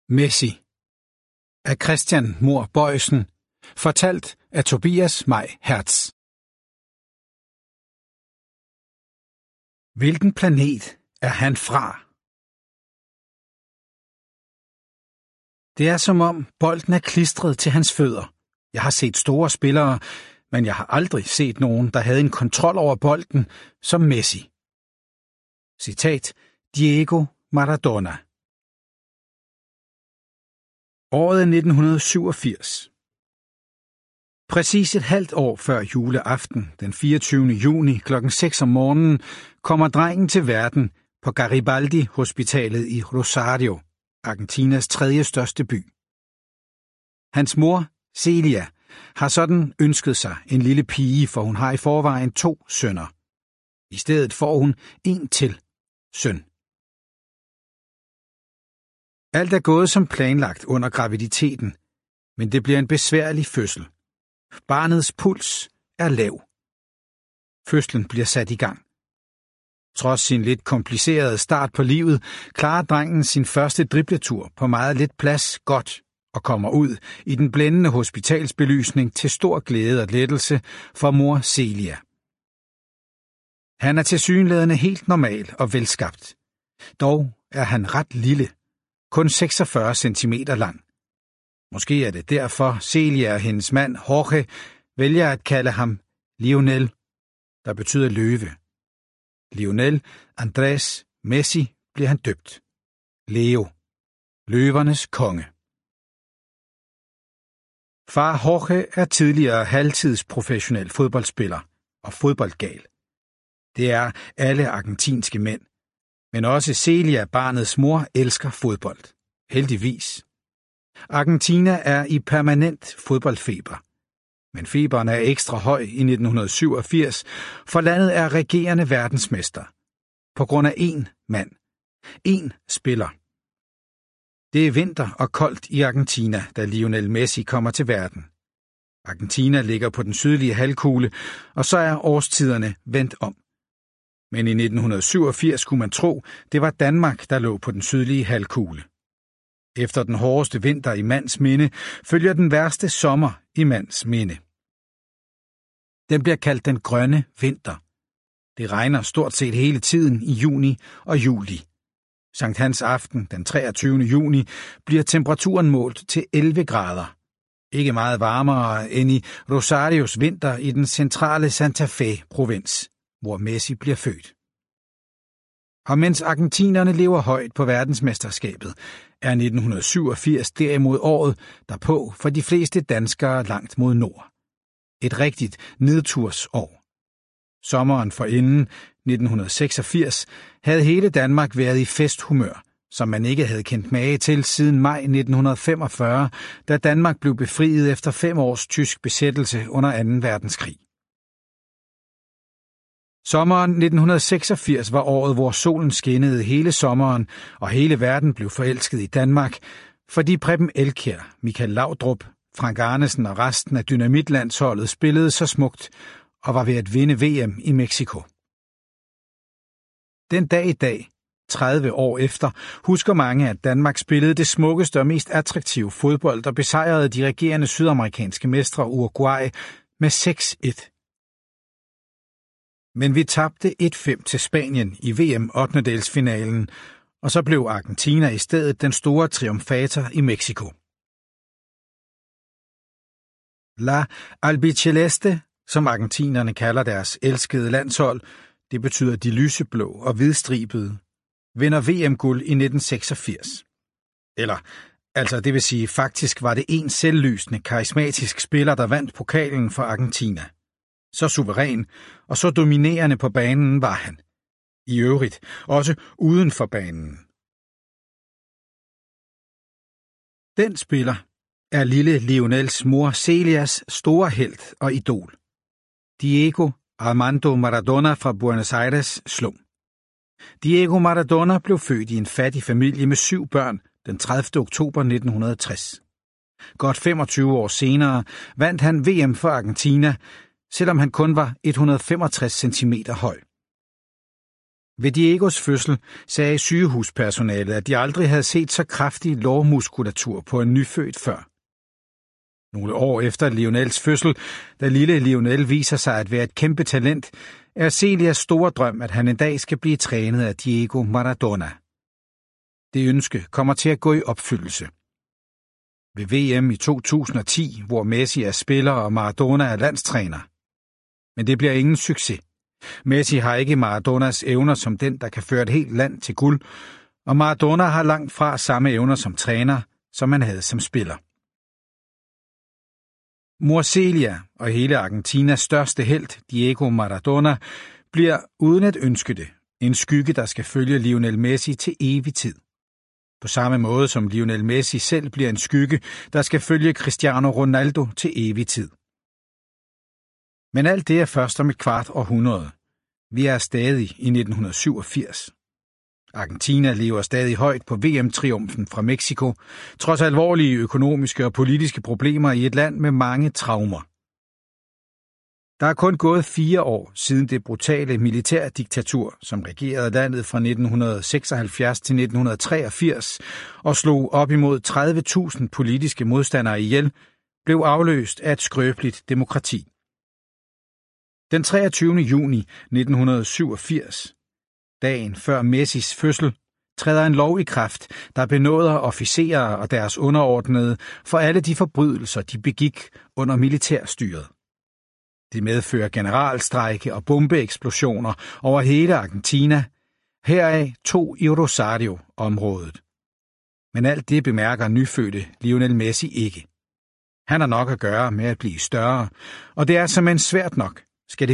Messi af Christian Mohr Bojsen, fortalt af Tobias May Hertz. Hvilken planet er han fra? Det er som om bolden er klistret til hans fødder. Jeg har set store spillere, men jeg har aldrig set nogen, der havde en kontrol over bolden som Messi. Citat: Diego Maradona. Året er 1987. Præcis et halvt år før juleaften, den 24. juni kl. 6 om morgenen, kommer drengen til verden på Garibaldi-hospitalet i Rosario, Argentinas tredje største by. Hans mor, Celia, har sådan ønsket sig en lille pige, for hun har i forvejen 2 sønner. I stedet får hun en til søn. Alt er gået som planlagt under graviditeten, men det bliver en besværlig fødsel. Barnets puls er lav. Fødslen bliver sat i gang. Trods sin lidt komplicerede start på livet, klarer drengen sin første dribletur på meget lidt plads godt og kommer ud i den blændende hospitalsbelysning til stor glæde og lettelse for mor Celia. Han er tilsyneladende helt normal og velskabt. Dog er han ret lille, kun 46 cm lang. Måske er det derfor Celia og hendes mand Jorge vælger at kalde ham Lionel, der betyder løve. Lionel Andrés Messi bliver han døbt. Leo, løvernes konge. Far Jorge er tidligere halvtidsprofessionel fodboldspiller og fodboldgal. Det er alle argentinske mænd. Men også Celia, barnets mor, elsker fodbold. Heldigvis. Argentina er i permanent fodboldfeber. Men feberen er ekstra høj i 1987, for landet er regerende verdensmester. På grund af én mand. Én spiller. Det er vinter og koldt i Argentina, da Lionel Messi kommer til verden. Argentina ligger på den sydlige halvkugle, og så er årstiderne vendt om. Men i 1987 kunne man tro, det var Danmark, der lå på den sydlige halvkugle. Efter den hårdeste vinter i mands minde, følger den værste sommer i mands minde. Den bliver kaldt den grønne vinter. Det regner stort set hele tiden i juni og juli. Sankt Hans aften, den 23. juni, bliver temperaturen målt til 11 grader. Ikke meget varmere end i Rosarios vinter i den centrale Santa Fe-provins, hvor Messi bliver født. Og mens argentinerne lever højt på verdensmesterskabet, er 1987 derimod året derpå for de fleste danskere langt mod nord. Et rigtigt nedtursår. Sommeren forinden, 1986, havde hele Danmark været i festhumør, som man ikke havde kendt mage til siden maj 1945, da Danmark blev befriet efter 5 års tysk besættelse under 2. verdenskrig. Sommeren 1986 var året, hvor solen skinnede hele sommeren, og hele verden blev forelsket i Danmark, fordi Preben Elkjær, Michael Laudrup, Frank Arnesen og resten af dynamitlandsholdet spillede så smukt og var ved at vinde VM i Mexico. Den dag i dag, 30 år efter, husker mange, at Danmark spillede det smukkeste og mest attraktive fodbold og besejrede de regerende sydamerikanske mestre Uruguay med 6-1. Men vi tabte 1-5 til Spanien i VM 8-delsfinalen, og så blev Argentina i stedet den store triumfator i Mexico. La Albiceleste, som argentinerne kalder deres elskede landshold, det betyder de lyseblå og hvidstribede, vinder VM-guld i 1986. Eller, altså det vil sige, faktisk var det en selvlysende, karismatisk spiller, der vandt pokalen for Argentina. Så suveræn og så dominerende på banen var han. I øvrigt også uden for banen. Den spiller er lille Lionels mor Celias store helt og idol. Diego Armando Maradona fra Buenos Aires slum. Diego Maradona blev født i en fattig familie med 7 børn den 30. oktober 1960. Godt 25 år senere vandt han VM for Argentina, selvom han kun var 165 cm høj. Ved Diegos fødsel sagde sygehuspersonalet, at de aldrig havde set så kraftig lårmuskulatur på en nyfødt før. Nogle år efter Lionels fødsel, da lille Lionel viser sig at være et kæmpe talent, er Celias store drøm, at han en dag skal blive trænet af Diego Maradona. Det ønske kommer til at gå i opfyldelse. Ved VM i 2010, hvor Messi er spiller og Maradona er landstræner. Men det bliver ingen succes. Messi har ikke Maradonas evner som den, der kan føre et helt land til guld, og Maradona har langt fra samme evner som træner, som han havde som spiller. Mor Celia og hele Argentinas største helt, Diego Maradona, bliver uden at ønske det en skygge, der skal følge Lionel Messi til evig tid. På samme måde som Lionel Messi selv bliver en skygge, der skal følge Cristiano Ronaldo til evig tid. Men alt det er først om et kvart århundrede. Vi er stadig i 1987. Argentina lever stadig højt på VM-triumfen fra Mexico, trods alvorlige økonomiske og politiske problemer i et land med mange traumer. Der er kun gået 4 år siden det brutale militærdiktatur, som regerede landet fra 1976 til 1983 og slog op imod 30.000 politiske modstandere ihjel, blev afløst af et skrøbeligt demokrati. Den 23. juni 1987, dagen før Messis fødsel, træder en lov i kraft, der benåder officerer og deres underordnede for alle de forbrydelser, de begik under militærstyret. Det medfører generalstrejke og bombeeksplosioner over hele Argentina, heraf 2 i Rosario-området. Men alt det bemærker nyfødte Lionel Messi ikke. Han har nok at gøre med at blive større, og det er simpelthen svært nok,